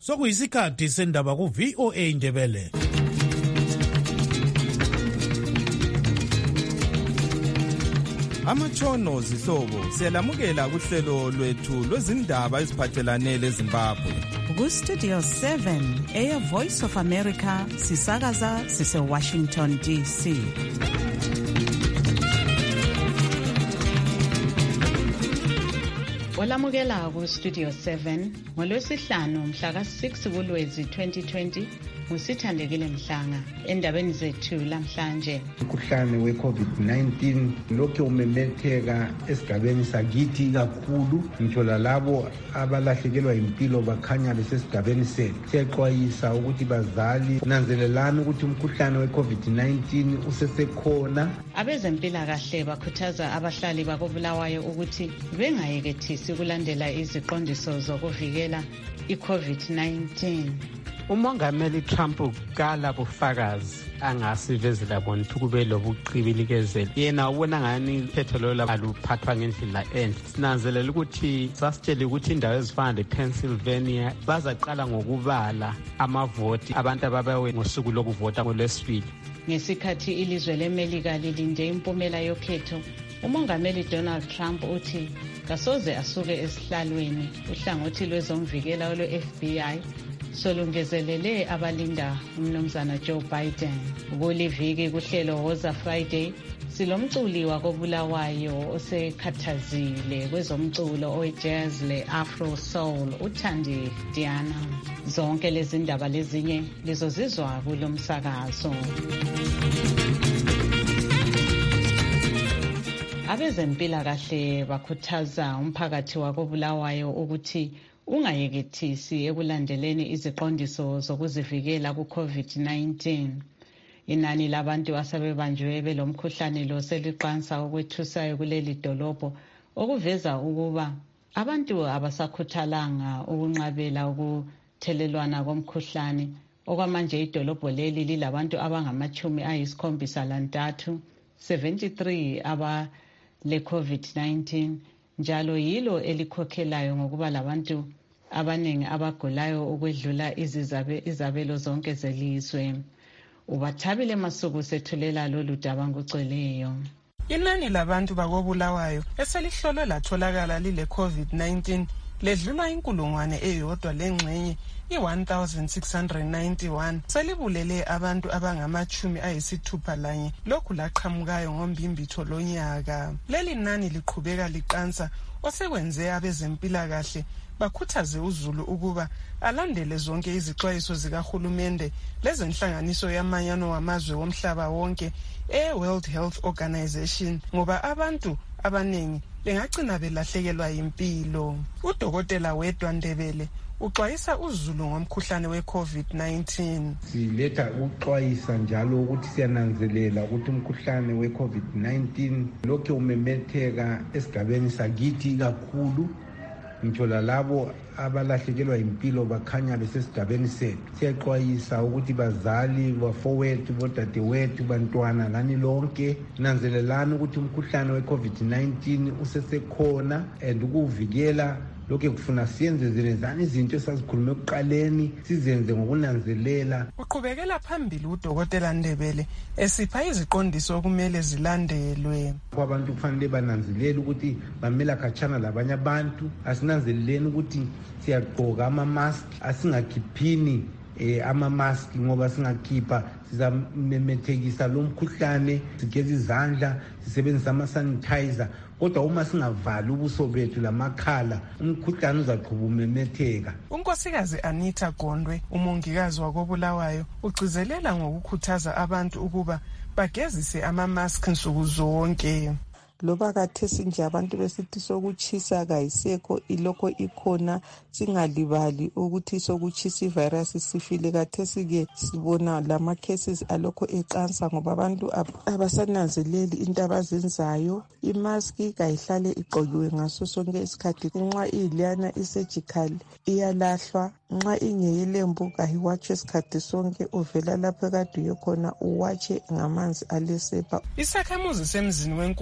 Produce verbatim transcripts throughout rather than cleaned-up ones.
sokuyisikhathi sendaba ku-V O A Indebele. Amatshono zihlobo siyalamukela kuhlelo lwethu lwezindaba eziphathelane leZimbabwe. Ku-Studio seven, Air Voice of America, sisakaza sise-Washington D C. Olamukela ku-Studio seven, ngolwesihlanu mhla ka-six kuLwezi twenty twenty, ngusithandekile Mhlanga. Endabeni zethu lamhlanje, umkhuhlane we-COVID nineteen lokhu umemetheka esigabeni sakithi kakhulu, ngitsho lalabo abalahlekelwa impilo bakhanya besesigabeni sethu. Siyaxwayisa ukuthi bazali nanzelelani ukuthi umkhuhlane we-COVID nineteen usesekhona. Abezempilakahle bakhuthaza abahlali bakoBulawayo ukuthi bengayekethisi ukulandela iziqondiso zokuvikela i-COVID nineteen. Umongameli Trump ukala bufakazi angasivezela bona kube lobuqibilikeze yena ubona ngani ikhetho lolo aluphathwa ngendlela enhle. Sinanzelela ukuthi sasitshela ukuthi indawo ezifana lePennsylvania bazaqala ngokubala amavoti abantu ababawe ngosuku lokuvota ngolwesibili. Ngesikhathi ilizwe leMelika lilinde impumela yokhetho, umongameli Donald Trump uthi kasoze asuke esihlalweni. Uhlangothi lwezomvikela lwe-F B I solungezelele abalinda umnumzana Joe Biden. Kuliviki kuhlelo Woza Friday, silomculi wakoBulawayo osekhathazile kwezomculo ojazz le-Afro Soul, uThandi Diana. Zonke lezi ndaba lezinye lizozizwa kulo msakazo. Abezempilakahle bakhuthaza umphakathi wakoBulawayo ukuthi ungayekethisi ekulandeleni iziqondiso zokuzivikela ku-COVID nineteen. Inani labantu asebebanjwe belomkhuhlane lo seliqansa okwethusayo kuleli dolobho, okuveza ukuba abantu abasakhuthalanga ukunqabela ukuthelelwana komkhuhlane. Okwamanje idolobho leli lilabantu abangamachumi ayisikhombisa lantathu, seventy-three abale-COVID nineteen, njalo yilo elikhokhelayo ngokuba labantu abaningi abagulayo ukwedlula izizabe izabelo zonke zelizwe. Ubathabile Masuku sethulela lolu daba ngocweleyo. Inani labantu bakoBulawayo eselihlolwe latholakala lile COVID nineteen ledlula inkulungwane eyodwa lengxenye i-one thousand six hundred ninety-one. Selibulele abantu abangamachumi ayisithupha lanye lokhu laqhamukayo ngombimbitho lonyaka. Leli nani liqhubeka liqansa, osekwenze abezempilakahle bakhuthaze uZulu ukuba alandele zonke izixwayiso zikahulumende lezenhlanganiso yamanyano wamazwe womhlaba wonke e-World Health Organization, ngoba abantu abaningi bengagcina belahlekelwa impilo. Udokotela Wedwa Ndebele uxwayisa uZulu ngomkhuhlane we-COVID nineteen. Siletha ukuxwayisa njalo ukuthi siyananzelela ukuthi umkhuhlane we-COVID nineteen lokhu umemetheka esigabeni sakithi kakhulu, ngitsho lalabo abalahlekelwa impilo bakhanya besesigabeni sethu. Siyaxwayisa ukuthi bazali, bafowethu, bodadewethu, bantwana, lani lonke nanzelelani ukuthi umkhuhlane we-COVID nineteen usesekhona, and ukuvikela lokho kufuna siyenze zelezana izinto esazikhulume ekuqaleni sizenze ngokunanzelela. Uqhubekela phambili udokotela Ndebele esipha iziqondiso okumele zilandelwe. Abantu kufanele bananzelele ukuthi bamela khatshana labanye abantu, asinanzeleleni ukuthi siyagqoka ama-mask, asingakhiphini eh ama-mask ngoba singakhipha sizamemethekisa lo mkhuhlane. Sigeze izandla, sisebenzisa ama-sanitizer, kodwa uma singavali ubuso bethu lamakhala umkhuhlane uzaqhubeka umemetheka. Unkosikazi Anita Gondwe, umongikazi wakoBulawayo, ugcizelela ngokukhuthaza abantu ukuba bagezise ama-mask nsuku zonke. Loba kathesi nje abantu besithi sokutshisa kayisekho, ilokho ikhona, singalibali ukuthi sokutshisa ivirus sifile. Kathesi ke sibona lama cases alokho eqansa ngoba abantu abasananzeleli into abazenzayo. Imask kayihlale igqokiwe ngaso sonke isikhathi. Nxa iliyana isurgical iyalahlwa, nxa ingeyelembu kayiwatshwe isikhathi sonke, uvela lapho ekade uyekhona uwatshe ngamanzi alesepa. Isakhamuzi semzini wenkulumane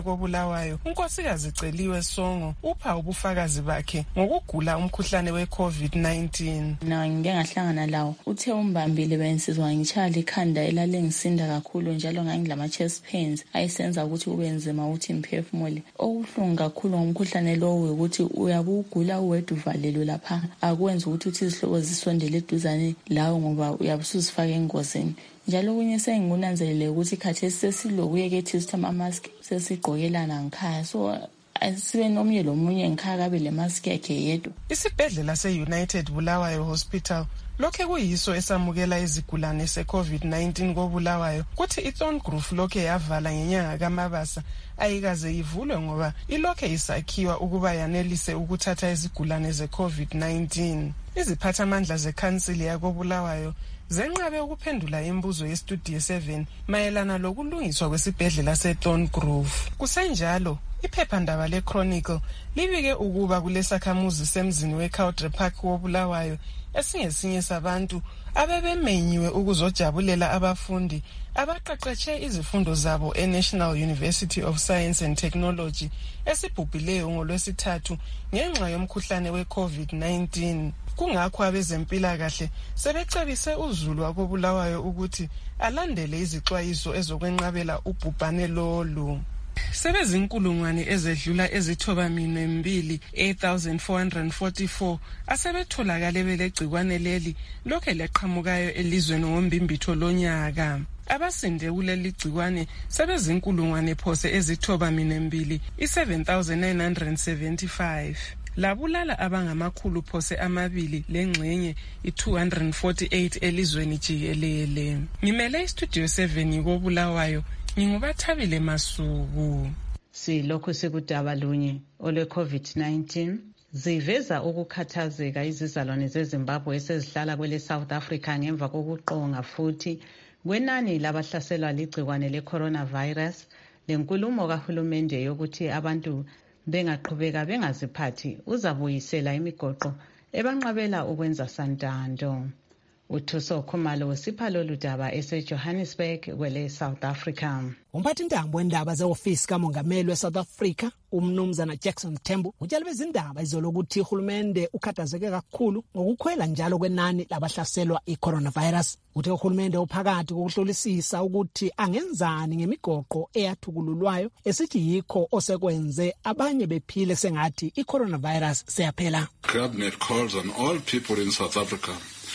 koBulawayo unkosikazi Celiwe Songo upha ubufakazi bakhe ngokugula umkhuhlane we-COVID nineteen. Na ngike ngahlangana lawo uthe umbambile bensizwa ngitshali ikhanda elalengisinda kakhulu njalo ngangilama chest pains ayisenza ukuthi ube nzima ukuthi imphefumule. Okuhlungu kakhulu ngomkhuhlane lowo ukuthi uyabugula uwedwa uvalelwe lapha akwenza ukuthi uthi izihlobo zisondele eduzane lawo ngoba uyabusuzifaka engozini. Njalo kunye sengingunanzelele ukuthi khathesi sesilokuyeke ethi sithama mask sesigqokelana ngikhaya so asibe nomnye lomunye ngikhaya kabe le mask yakhe yedwa. Isibhedlela se-United Bulawayo Hospital lokhe kuyiso esamukela izigulane se-COVID nineteen koBulawayo kuthi iThorngrove lokhe yavala ngenyanga kaMabasa ayikaze ivulwe ngoba ilokhe isakhiwa ukuba yanelise ukuthatha izigulane ze-COVID nineteen. Iziphathamandla zekhansili yakoBulawayo zenqabe ukuphendula imibuzo yestudio seven mayelana lokulungiswa kwesibhedlela seThorngrove. Kusenjalo iphephandaba le-Chronicle libike ukuba kulesakhamuzi semzini we-Cowdray Park woBulawayo esingesinye sabantu abebemenyiwe ukuzojabulela abafundi abaqeqetshe izifundo zabo eNational University of Science and Technology esibhubhileyo ngolwesithathu ngenxa yomkhuhlane we-COVID nineteen. Kungakho abezempilakahle sebecebise uzulu wakoBulawayo ukuthi alandele izixwayiso ezokwenqabela ubhubhane lolu. Sebezinkulungwane ezedlula ezithoba minwe mbili eight thousand four hundred forty-four asebetholakale belegcikwane leli lokhe leqhamukayo elizweni ngombimbitho lonyaka. Abasinde kuleli gcikwane sebezinkulungwane phose ezithoba minwe mbili i seven thousand nine hundred seventy-five. Labulala abangamakhulu phose amabili lengxenye i two hundred forty-eight elizweni jikelele. Ngimele istudio seven koBulawayo Ngingubathabile Masuku. Silokhu sikudaba lunye ole COVID nineteen ziveza ukukhathazeka izizalwane zeZimbabwe esezihlala kwele South Africa ngemva kokuqonga futhi kwenani labahlaselwa ligcikwane le-coronavirus. Lenkulumo kahulumende yokuthi abantu bengaqhubeka bengaziphathi uzabuyisela imigoqo ebanqabela ukwenza santando. Uthuso Khumalo usipha lolu daba eseJohannesburg kwele South Africa. Umphathintambo wendaba ze-ofisi kamongameli we-South Africa umnumzana Jackson Mthembu utshela bezindaba izolo ukuthi uhulumende ukhathazeke kakhulu ngokukhwela njalo kwenani labahlaselwa i-coronavirus. Uthe uhulumende uphakathi kokuhlolisisa ukuthi angenzani ngemigoqo eyathukululwayo esithi yikho osekwenze abanye bephile sengathi i-coronavirus seyaphela. Cabinet calls on all people in South Africa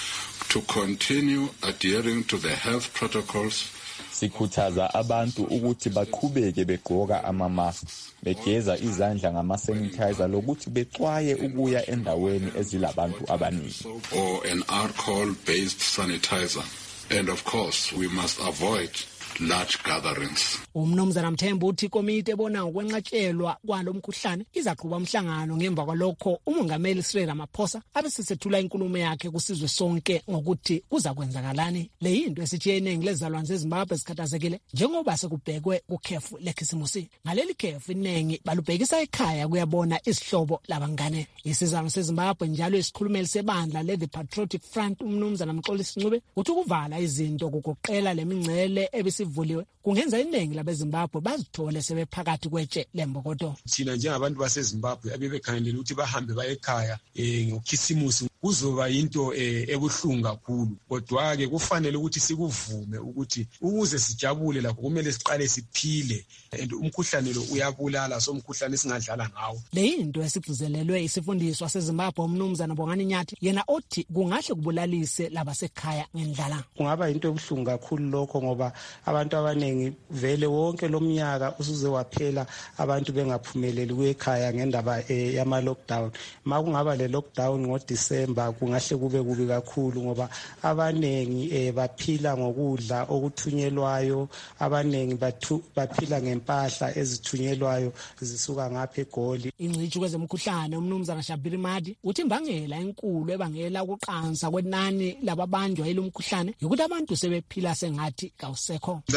to continue adhering to the health protocols. Sikhuthaza abantu ukuthi baqhubeke begqoka ama-mask, begeza izandla ngama-sanitizer lokuthi bexwaye ukuya endaweni ezilabantu abaningi. Or an alcohol-based sanitizer. And of course, we must avoid large gatherings. Umnumzana Mthembu uthi ikomiti ebona ngokwenqatshelwa kwalo mkhuhlane izaqhuba umhlangano ngemva kwalokho umongameli Cyril Ramaphosa abesesethula inkulumo yakhe kusizwe sonke ngokuthi kuza kwenzakalani. Le yinto esithi iningi lezalwane zeZimbabwe zikhathazekile njengoba sekubhekwe kukhefu lekhisimusi. Ngaleli khefu iningi balubhekisa ekhaya kuyabona isihlobo labangane. Isizwana seZimbabwe njalo isikhulumeli sebandla le The Patriotic Front umnumzana Mxolisi Ncube uthi ukuvala izinto kugoqela lemingcele ebisi vuliwe kungenza iningi labeZimbabwe bazithole sebephakathi kwetshe lembokodo. Thina njengabantu baseZimbabwe abebekhangelele ukuthi bahambe baye ekhaya eh ngokhisimusi kuzoba into ebuhlungu kakhulu, kodwa ke kufanele ukuthi sikuvume ukuthi ukuze sijabule lakho kumele siqale siphile and umkhuhlane lo uyabulala, so umkhuhlane singadlala ngawo. Le into esigcizelelwe isifundiswa seZimbabwe umnumzana Bongani Nyathi yena othi kungahle kubulalise labasekhaya ngendlala. Kungaba into ebuhlungu kakhulu lokho ngoba abantu abanengi vele wonke lomnyaka usuze waphela abantu bengaphumeleli kuyekhaya ngendaba yama lockdown. Makungaba le lockdown ngoDecember kungahle kube kubi kakhulu ngoba abanengi eh, baphila ngokudla okuthunyelwayo, abanengi baphila ngempahla ezithunyelwayo zisuka ngapha eGoli. Ingcitshi kwezemkhuhlane umnumzana Shabiri Madi uthi imbangela enkulu ebangela ukuqansa kwenani lababanjwa yilomkhuhlane ukuthi abantu sebephila sengathi kawusekho. The main reason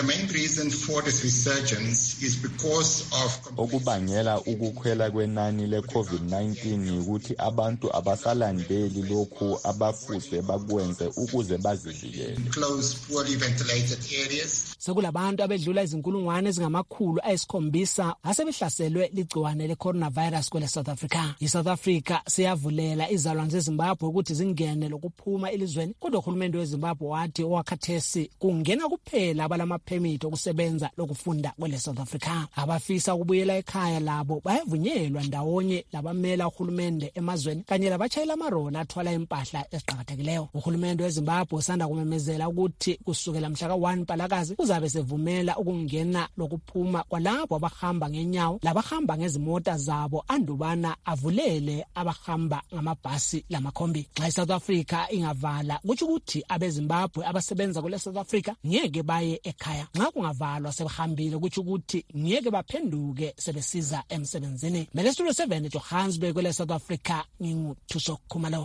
reason for this resurgence is because of okubangela ukukhwela kwenani le-COVID nineteen ukuthi abantu abasalandeli lokhu abafuzwe bakwenze ukuze bazivikele. Close, poorly ventilated areas. Sekulabantu abedlula izinkulungwane ezingamakhulu ayisikhombisa asebehlaselwe ligciwane le-coronavirus kwele South Africa. I-South Africa siyavulela izalwane zeZimbabwe ukuthi zingene lokuphuma elizweni, kodwa uhulumende weZimbabwe wathi owakhathesi kungena kuphela abalamaphemiti okusebenza lokufunda kwele South Africa. Abafisa ukubuyela ekhaya labo bayavunyelwa ndawonye labamela uhulumende emazweni kanye labatshayela amaroli athwala impahla eziqhakathekileyo. Uhulumende weZimbabwe usanda kumemezela ukuthi kusukela mhla ka one Mpalakazi uzabe sevumela ukungena lokuphuma kwalabo abahamba ngenyawo labahamba ngezimota zabo andubana avulele abahamba ngamabhasi lamakhombi. Nxa iSouth Africa ingavala kutsho ukuthi abeZimbabwe abasebenza kule South Africa ngeke baye ekhaya. Nxa kungavalwa sebehambile kutsho ukuthi ngeke baphenduke sebesiza emsebenzini. Mele Studio seven eJohannesburg kule South Africa, nginguThuso Khumalo.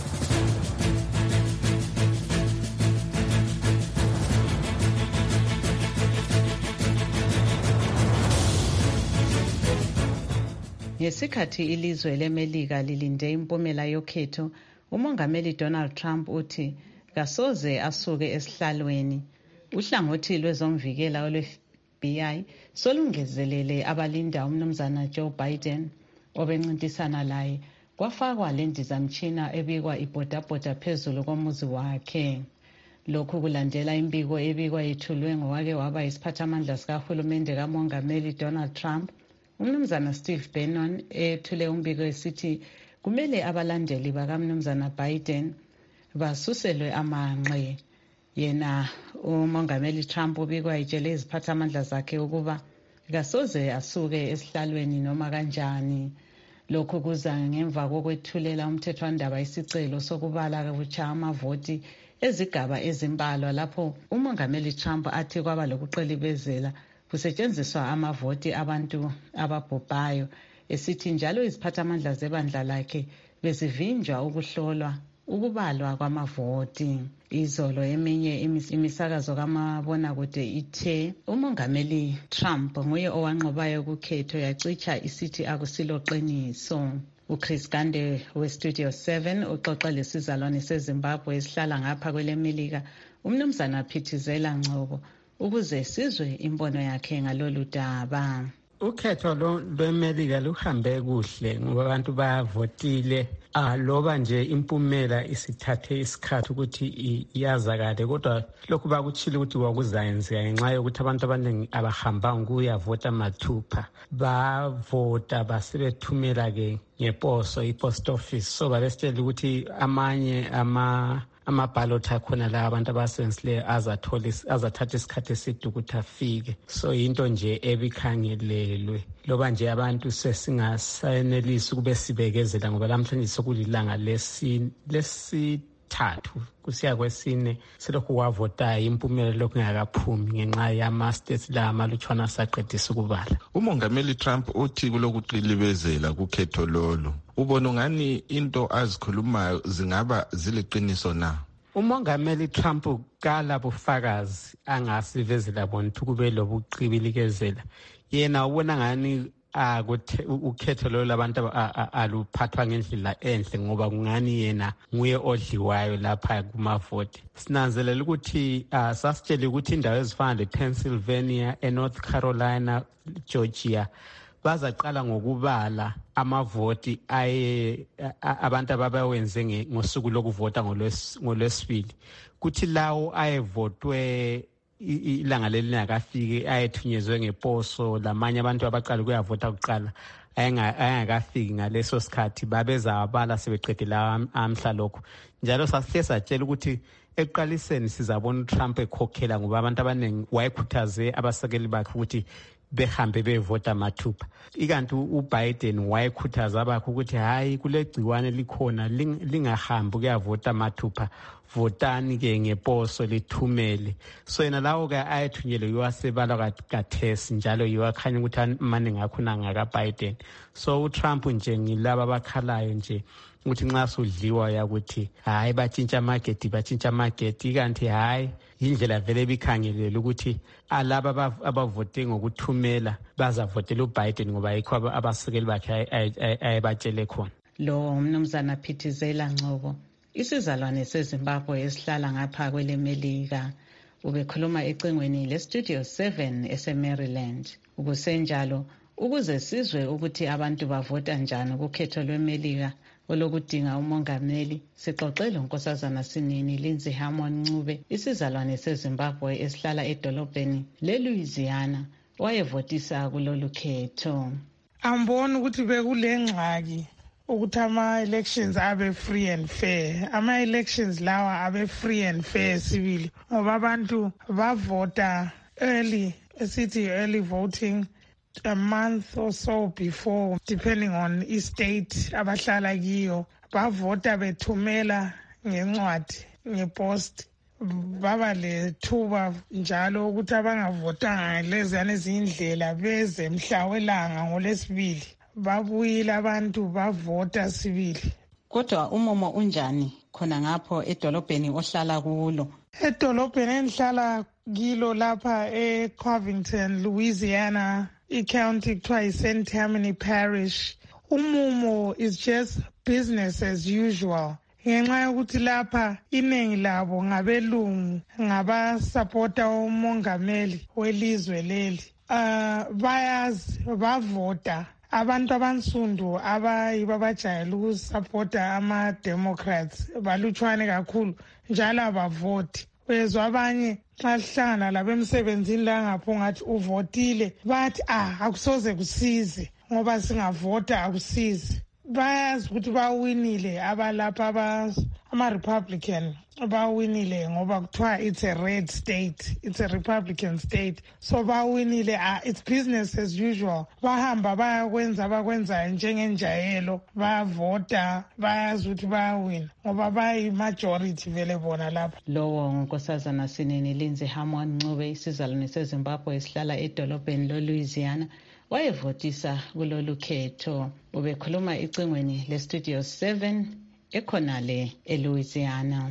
Ngesikhathi ilizwe leMelika lilinde impumela yokhetho, umongameli Donald Trump uthi kasoze asuke esihlalweni. Uhlangothi lwezomvikela olwe-F B I solungezelele abalinda umnumzana Joe Biden obencintisana laye. Kwafakwa lendizamtshina ebikwa ibhodabhoda phezulu komuzi wakhe. Lokhu kulandela imbiko ebikwa yethulwe ngowake waba yisiphathamandla sikahulumende kamongameli Donald Trump, umnumzana Steve Bannon, ethule umbiko esithi kumele abalandeli bakamnumzana Biden basuselwe amanqe. Yena umongameli Trump ubikwa itshele iziphathamandla zakhe ukuba kasoze asuke esihlalweni noma kanjani. Lokhu kuza ngemva kokwethulela umthethwandaba isicelo sokubala kabutsha amavoti ezigaba ezimbalwa lapho umongameli Trump athi kwaba lokuqelibezela kusetshenziswa amavoti abantu ababhubhayo, esithi njalo iziphathamandla zebandla lakhe bezivinjwa ukuhlolwa ukubalwa kwamavoti. Izolo eminye imisakazo kamabonakude ithe umongameli Trump nguye owanqobayo kukhetho yacitsha isithi akusilo qiniso. uChris Gande weStudio seven uxoxa lesizalwane seZimbabwe esihlala ngapha kweleMelika, umnumzana Phithizela Ngcobo, ukuze sizwe imbono yakhe ngalolu daba. Ukhetho lweMelika luhambe kuhle ngoba abantu bayavotile, aloba nje impumela isithathe isikhathi ukuthi iyazakale, kodwa lokhu bakuchile ukuthi wakuzayenzeka ngenxa yokuthi abantu abaningi abahamba ukuyavota mathupha bavota basebethumela ke ngeposo ipost office. So babesitshela ukuthi amanye ama amaballot akhona la abantu abasebenzile azathola azathatha isikhathi eside ukuthi afike. So into nje ebikhangelelwe loba nje abantu sesingasenelisi kube sibekezela ngoba namhlanje sokulilanga lesi lesithathu kusiya kwesine selokhu wavotayo impumela lokhu ngakaphumi ngenxa yama-states la amalutshwana asaqedisa ukubala. Umongameli Trump uthi kulokuqilibezela kukhetho lolo. Ubona ngani into azikhulumayo zingaba ziliqiniso na? Umongameli Trump kala bufakazi angasivezela bona kube lobuqibilikezela. Yena ubona ngani ukhetho lo labantu aluphathwa ngendlela enhle ngoba kungani yena nguye odliwayo lapha kumavoti. Sinanzelela ukuthi sasitshela ukuthi indawo ezifana lePennsylvania, eNorth Carolina, Georgia bazaqala ngokubala amavoti aye abantu ababawenze ngosuku lokuvota ngolwesibili, kuthi lawo ayevotwe ilanga lelingakafiki ayethunyezwe ngeposo, lamanye abantu abaqala ukuyavota kuqala ayengakafiki ngaleso sikhathi babeza abala sebeqedela amhla lokho. Njalo sasihle satshela ukuthi ekuqaliseni sizabona uTrump ekhokhela ngoba abantu abaningi wayekhuthaze abasekeli bakhe ukuthi behambe bevota mathupha. Ikanti uBiden wayekhuthaza abakho ukuthi hayi kule gciwane likhona lingahambi kuyavota mathupha, votani ke ngeposo lithumele. So yena lawo ke ayethunyelwe yiwasebala kathesi njalo yiwakhanya ukuthi amaningi akhona ngaka Biden. So uTrump nje ngilaba abakhalayo nje ukuthi nxa sudliwa yakuthi hayi batshintsha market batshintsha market kanti hayi indlela vele bikhangelele ukuthi alaba abavote ngokuthumela bazavotela uBiden ngoba yikho abasekeli bakhe ayebatshele khona. Lo umnumzana Phithizela Ngcobo isizalwane seZimbabwe esihlala ngapha kwelemelika ubekhuluma ecingweni leStudio seven eseMaryland. Ukusenjalo ukuze sizwe ukuthi abantu bavota njani kukhetho lwemelika olokudinga umongameli sixoxele unkosazana Sinini Lindsay Hamon Ncube isizalwane seZimbabwe esihlala edolobheni leLouisiana wayevotisa kulolu khetho. Ambona ukuthi bekulengxaki ukuthi ama-elections abe free and fair. Ama-elections lawa abe free and fair sibili ngoba abantu bavota early, esithi early voting a month or so before, depending on i-state abahlala kiyo. Bavota bethumela ngencwadi ngepost, baba lethuba njalo ukuthi abangavotanga leziyana ezindlela beze mhla welanga ngolesibili babuyile abantu bavota sibili. Kodwa umumo unjani khona ngapho edolobheni ohlala kulo? Edolobheni engihlala kilo lapha eCovington, Louisiana, i-county kuthiwa yi-Saint Tammany Parish, umumo is just business as usual. Ngenxa yokuthi lapha iningi labo ngabelungu ngabasapota umongameli welizwe leli. Uh, bayazi bavota. Abantu abansundu abayibo abajayele ukusapota ama-Democrats balutshwane kakhulu njalo abavoti. Uyezwa abanye xa sihlangana labo emsebenzini la ngapho ngathi uvotile bathi ah akusoze kusize ngoba singavota akusize. Bayazi ukuthi bawinile abalapha ama-Republican bawinile ngoba kuthiwa it's a red state, it's a Republican state, so bawinile. Ah, it's business as usual. Bahamba bayakwenza abakwenzayo njengenjayelo, bayavota, bayazi ukuthi bayawina ngoba bayi-majority vele bona lapha. Lowo ngunkosazana Sinini Lindsay Hamon Ncube isizalwane seZimbabwe esihlala edolobheni lo-Louisiana wayevotisa kulolu khetho. Ubekhuluma ecingweni leStudio seven ekhonale eLouisiana.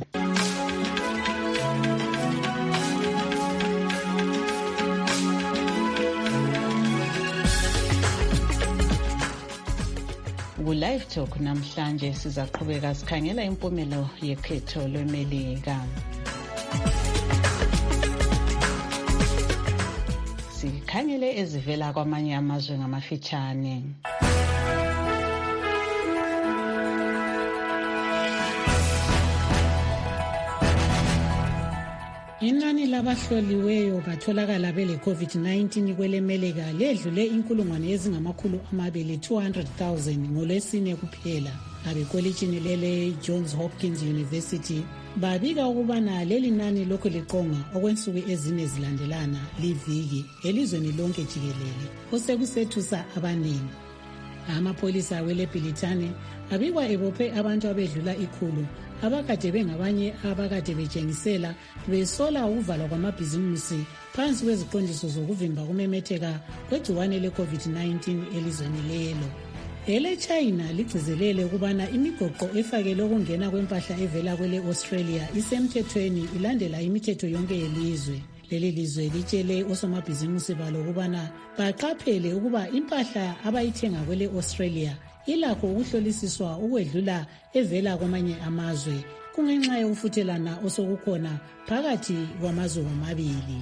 Ku-Live Talk namhlanje sizaqhubeka sikhangela impumelo yekhetho lwemelika. Sikhangele ezivela kwamanye amazwe ngamafitshane. Inani labahloliweyo batholakala bele COVID nineteen kwelemelika ledlule inkulungwane ezingamakhulu amabili two hundred thousand ngolwesine kuphela. Abekolitshini lele Johns Hopkins University babika ukubana leli nani lokhu liqonga okwensuku ezine zilandelana liviki elizweni lonke jikelele osekusethusa abaningi. Amapolisa wele Britane abikwa ebophe abantu abedlula ikhulu abakade bengabanye abakade betshengisela besola ukuvalwa kwamabhizimusi phansi kweziqondiso zokuvimba kumemetheka kwegciwane le-COVID nineteen elizweni lelo. Ele China ligcizelele ukubana imigoqo efakelwe ukungena kwempahla evela kwele Australia isemthethweni ilandela imithetho yonke yelizwe. Leli lizwe litshele osomabhizimusi balo ukubana baqaphele ukuba impahla abayithenga kwele Australia ilakho ukuhlolisiswa ukwedlula evela kwamanye amazwe kungenxa yokufuthelana osokukhona phakathi kwamazwe womabili.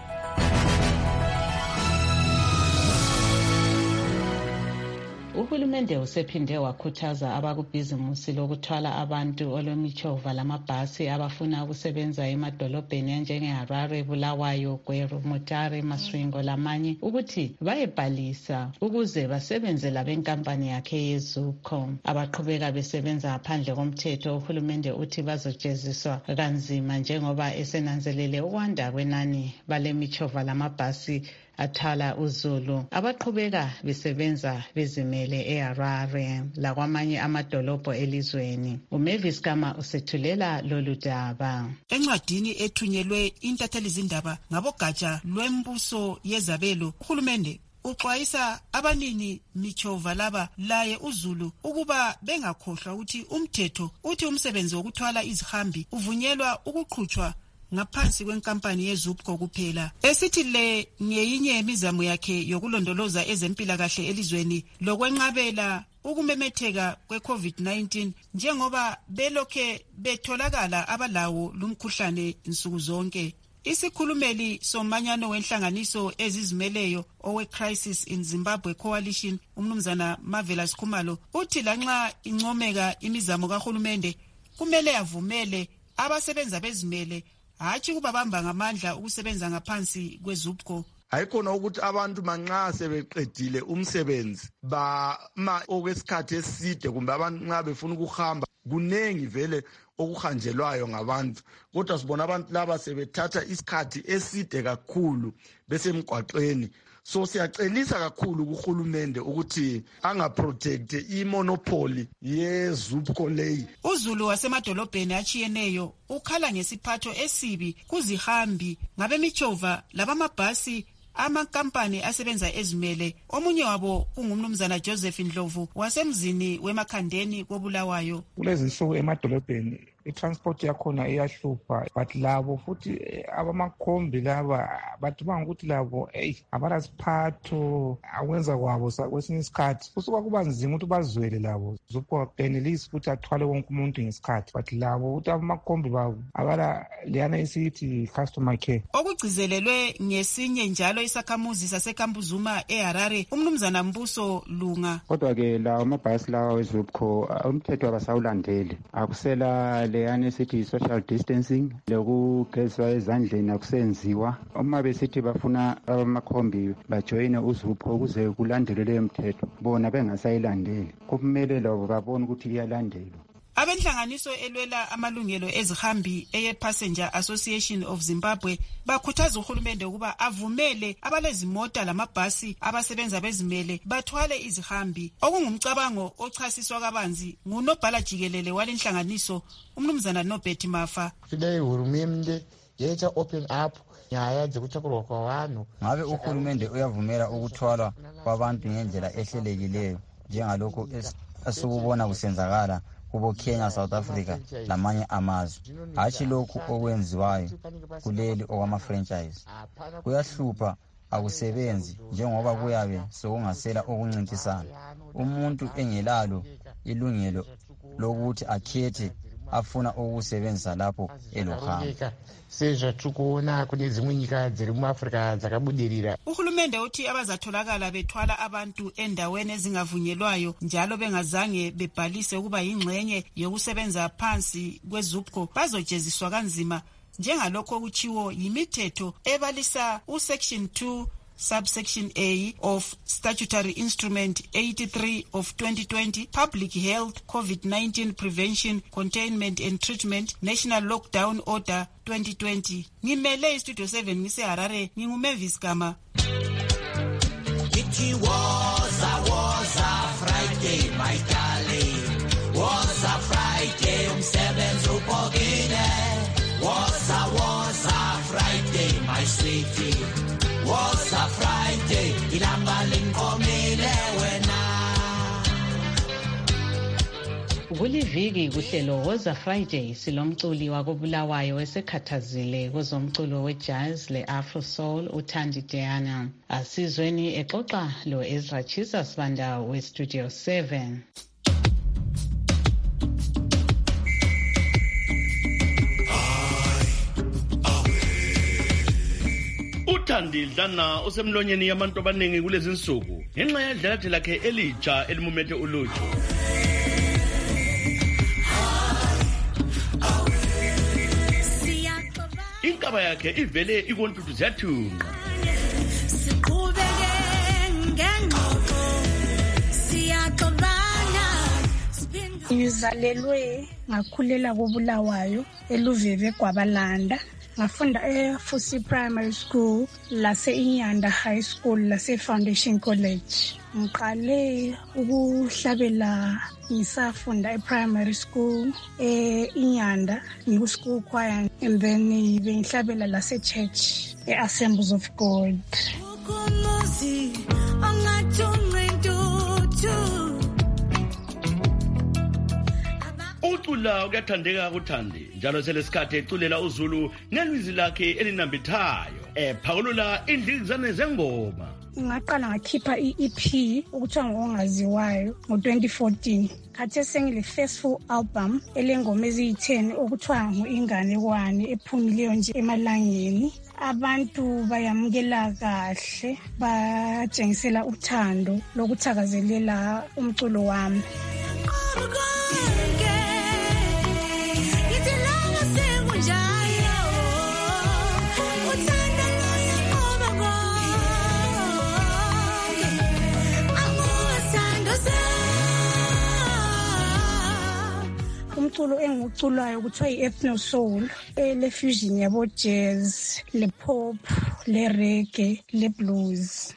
Uhulumende usephinde wakhuthaza abakubhizimusi lokuthwala abantu olwemichova lamabhasi abafuna ukusebenza emadolobheni anjengeHarare, Bulawayo, Gweru, Mutare, Masvingo lamanye ukuthi bayebhalisa ukuze basebenze labenkampani yakhe yeZUCO. Abaqhubeka besebenza ngaphandle komthetho uhulumende uthi bazojeziswa kanzima njengoba esenanzelele ukwanda kwenani balemichova lamabhasi athala uZulu abaqhubeka besebenza bezimele eHarare lakwamanye amadolobho elizweni. uMavis Kama usethulela lolu daba. Encwadini ethunyelwe intatheli zindaba ngabogatsha lwembuso yezabelo, uhulumende uxwayisa abanini michova laba laye uZulu ukuba bengakhohlwa ukuthi umthetho uthi umsebenzi wokuthwala izihambi uvunyelwa ukuqhutshwa ngaphansi kwenkampani yeZupco kuphela. Esithi le ngeyinye yemizamo yakhe yokulondoloza ezempilakahle elizweni lokwenqabela ukumemetheka kwe-COVID nineteen njengoba belokhe betholakala abalawo lumkhuhlane nsuku zonke. Isikhulumeli somanyano wenhlanganiso ezizimeleyo owe-Crisis in Zimbabwe Coalition umnumzana Marvelous Khumalo uthi lanxa incomeka imizamo kahulumende kumele avumele abasebenza bezimele hatshi kubabamba ngamandla ukusebenza ngaphansi kweZupco. Hayikhona ukuthi abantu manxa sebeqedile umsebenzi bama okwesikhathi eside kumbe abantu nxa befuna ukuhamba kunengi vele okuhanjelwayo ngabantu, kodwa sibona abantu laba sebethatha isikhathi eside kakhulu besemgwaqweni. So siyacelisa kakhulu kuhulumende ukuthi angaprotect imonopoly yeZupco leyi. uZulu wasemadolobheni achiyeneyo ukhala ngesiphatho esibi kuzihambi ngabemichova labamabhasi amakampani asebenza ezimele. Omunye wabo ungumnumzana Joseph Ndlovu wasemzini wemakhandeni koBulawayo. Kulezi nsuku emadolobheni i-transport yakhona iyahlupha, but labo futhi abamakhombi laba bathi bangukuthi labo hey abala siphatho akwenza kwabo kwesinye isikhathi kusuka kuba nzima ukuthi bazwele labo Zupco benelisi ukuthi athwale wonke umuntu ngesikhathi, but labo ukuthi abamakhombi babo abala leyana esithi customer care. Okugcizelelwe ngesinye njalo isakhamuzi saseKambuzuma eHarare umnumzana Mbuso Lunga. Kodwa ke lawo amabhasi lawa weZupco umthetho abasawulandeli, akusela leyana esithi social distancing lokugezwa ezandleni akusenziwa. Uma besithi bafuna abamakhombi bajoyine uZupco ukuze kulandelwe leyo mthetho bona bengasayilandeli, kumele labo babone ukuthi iyalandelwa. Abenhlanganiso elwela amalungelo ezihambi eye-Passenger Association of Zimbabwe bakhuthaza uhulumende ukuba avumele abalezimota lamabhasi abasebenza bezimele bathwale izihambi. Okungumcabango ochasiswa kabanzi ngunobhala jikelele walenhlanganiso umnumzana Nobert Mafa. Today uhulumende yetha open up nyaya dzekutakurwa kwavanhu. Ngabe uhulumende uyavumela ukuthwala kwabantu ngendlela ehlelekileyo njengalokho esukubona kusenzakala kubo Kenya, South Africa lamanye amazwe, hatshi lokhu okwenziwayo kuleli okwama-franchise. Kuyahlupha, akusebenzi njengoba kuyabe sokungasela okuncintisana. Umuntu engelalo ilungelo lokuthi akhethe afuna ukusebenzisa lapho elohamba. Sezva tukuona kune dzimwe nyika dziri muAfrica dzakabudirira. Uhulumende uthi abazatholakala bethwala abantu endaweni ezingavunyelwayo njalo bengazange bebhalise ukuba yingxenye yokusebenza phansi kweZupco bazojeziswa kanzima njengalokho kuchiwo yimithetho ebalisa usection two subsection A of Statutory Instrument eighty-three of twenty twenty, Public Health COVID nineteen Prevention, Containment and Treatment, National Lockdown Order twenty twenty. Ngimele iStudio seven ngiseHarare, nginguMavis Gama. It was a was a Friday, my darling. Was a Friday, umsebenzi upokile. Was a was a Friday, my sweetie. Was a Friday, ilanga linkomile wena. Kuliviki kuhlelo Was a Friday silomculi wakobulawayo esekhathazile kwezomculo wejazz le-Afro Soul uThandi Diana. Asizweni exoxa lo Ezra Chisa Sibanda weStudio seven. uThandi Dlana usemlonyeni yabantu abaningi kulezi insuku ngenxa yedlala lakhe elitsha elimumethe ulutsho. Inkaba yakhe ivele ikontuthu ziyathunqa. Ngizalelwe ngakhulela koBulawayo eLuveve Gwabalanda. Ngafunda eFusi Primary School, lase Inyanda High School, lase Foundation College. Ngiqale ukuhlabela ngisafunda ePrimary School eInyanda, ngiku-school choir, and then bengihlabela lase church eAssemblies of God. Ukucula kuyathandeka kuthandi njalo selesikhathi eculela uZulu ngelizwi lakhe elinambithayo ephakulula indlikizane zengoma. Ngaqala ngakhipha i-E P ukuthiwa ngokungaziwayo ngo-twenty fourteen. Khathesi sengile first full album elengoma eziyi-ten okuthiwa ngu-Inganekwane ephumileyo nje emalangeni. Abantu bayamukela kahle, batshengisela uthando lokuthakazelela umculo wami. Umculo engiwuculayo kuthiwa i-ethno soul, le fusion yabo jazz, le pop, le reggae, le blues.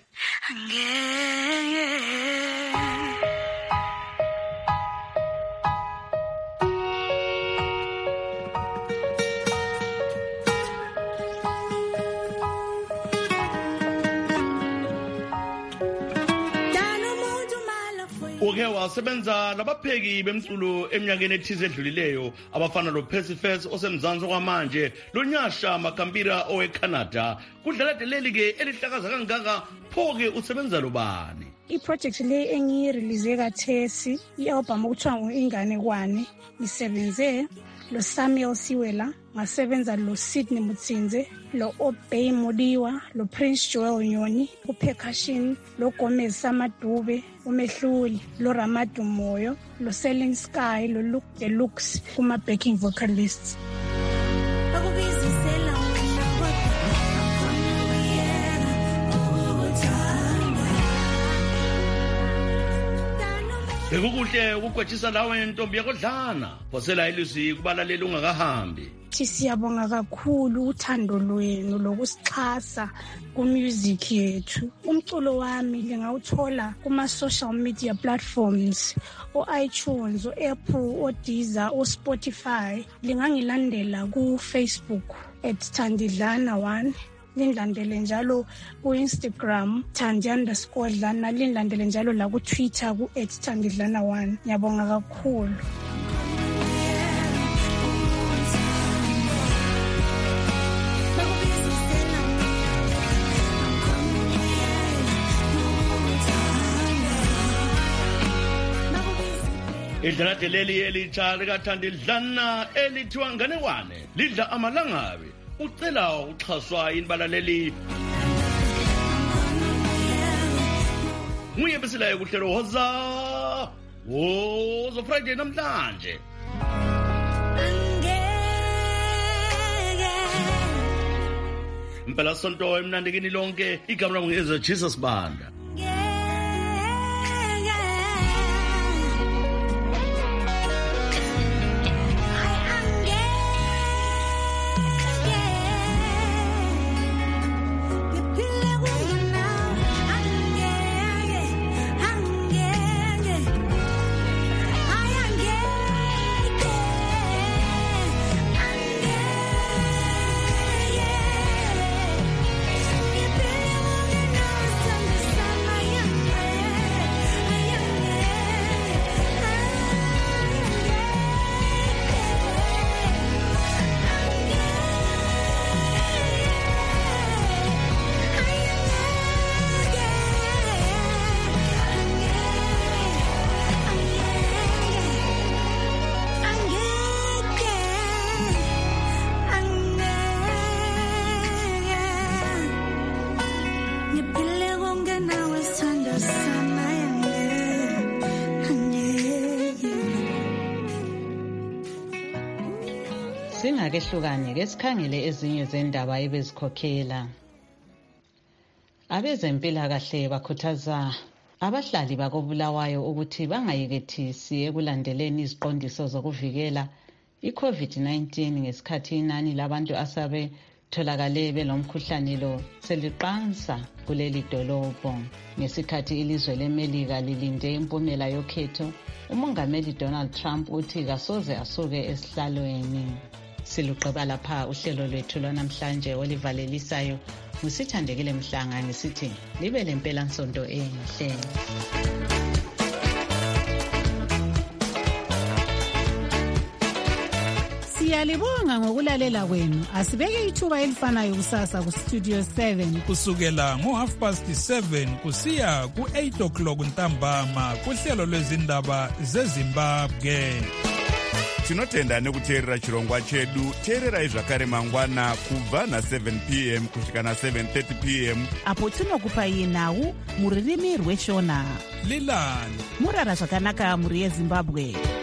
Uke wasebenza labapheki bemculo eminyakeni ethize edlulileyo abafana lo Percy Fair's osemzansi kwamanje lo Nyasha Makambira oweCanada. Kudlala deleli ke elihlakaza kangaka phoke usebenza lobani? I-project le engiyirelease kathesi i-album okuthiwa ngu-Inganekwane ngisebenze lo Samuel Siwela, ngasebenza lo Sydney Mutsinze, lo Obey Modiwa, lo Prince Joel Nyoni ku-percussion, lo Gomez Samadube umehluli, lo Ramadu Moyo, lo Selling Sky, lo Luke Deluxe kuma-backing vocalists. Bekukuhle ukugwetshisa lawe ntombi yakodlana phosela ilizwi kubalaleli ungakahambi. Siyabonga kakhulu uthando lwenu lokusixhasa ku-music yethu. Umculo wami lingawuthola kuma-social media platforms, o-iTunes, o-Apple, o-Deezer, o-Spotify. Lingangilandela ku-Facebook at Thandidlana one. Linlandele njalo ku-Instagram Thandi underscore Dlana, linlandele njalo la ku-Twitter ku-at Thandidlana one. Ngiyabonga kakhulu. Idlala deleli elitsha likaThandidlana elithiwa Inganekwane lidla amalangabi. Ucela uxhaswa inbalaleli. Nguye besilayo kuhlelo Woza Woza Friday namhlanje. Impela sonto emnandekini lonke igama lami ngizo Jesus Banda. Singakehlukane ke sikhangele ezinye zendaba ebezikhokhela. Abezempilakahle bakhuthaza abahlali bakoBulawayo ukuthi bangayekethisi ekulandeleni iziqondiso zokuvikela i-COVID nineteen ngesikhathi inani labantu asabe tholakale belomkhuhlane lo seliqansa kuleli dolobho. Ngesikhathi ilizwe leMelika lilinde impumela yokhetho, umongameli Donald Trump uthi kasoze asuke esihlalweni. Siluqeba lapha uhlelo lwethu lwanamhlanje olivalelisayo ngusithandekile Mhlanga ngisithi libe lempela nsonto enhle. Siyalibonga ngokulalela kwenu. Asibeke ithuba elifanayo kusasa ku Studio seven. Kusukela ngo half past seven kusiya ku eight o'clock ntambama kuhlelo lwezindaba zeZimbabwe. Tinotenda nekuteerera chirongwa chedu. Teererai zvakare mangwana kubva na seven p m kusvika na seven thirty p m apo tinokupai nhau muririmi rweshona. Lilani murara zvakanaka muri yeZimbabwe.